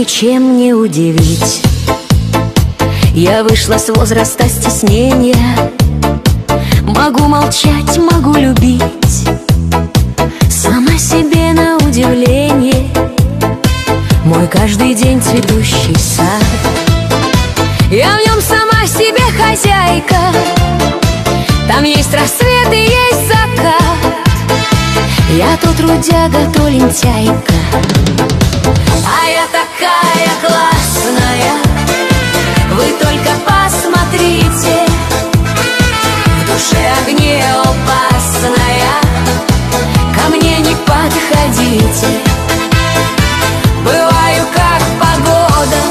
ничем не удивить. Я вышла с возраста стеснения. Могу молчать, могу любить. Сама себе на удивление. Мой каждый день цветущий сад. Я в нем сама себе хозяйка. Там есть рассвет и есть закат. Я то трудяга, то лентяйка. А я такая классная. Вы только посмотрите. В душе огнеопасная. Ко мне не подходите. Бываю как погода,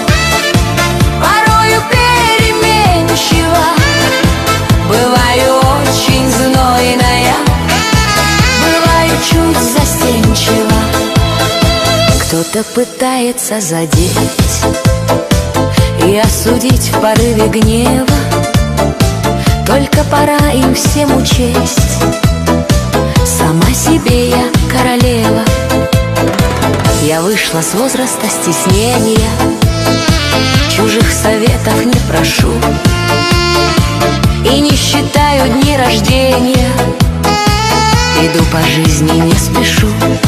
порою переменчива. Бываю очень знойная, бываю чуть застенчива. Кто-то пытается задеть и осудить в порыве гнева. Только пора им всем учесть: сама себе я королева. Я вышла с возраста стеснения. Чужих советов не прошу и не считаю дни рождения. Иду по жизни, не спешу.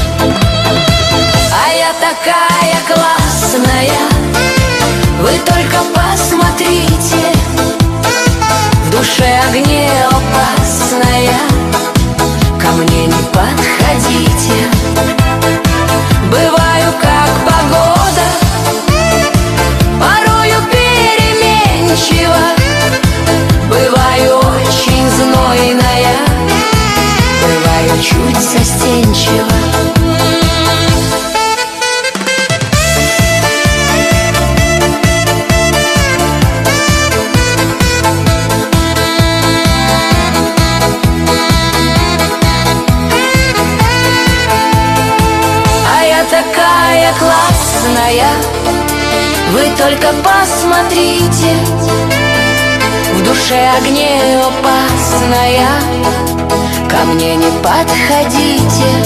А я такая классная. Вы только посмотрите. В душе огнеопасная. Ко мне не подходите. Бываю как погода, порою переменчива. Бываю очень знойная, бываю чуть застенчива. Такая классная, вы только посмотрите. В душе огнеопасная, ко мне не подходите.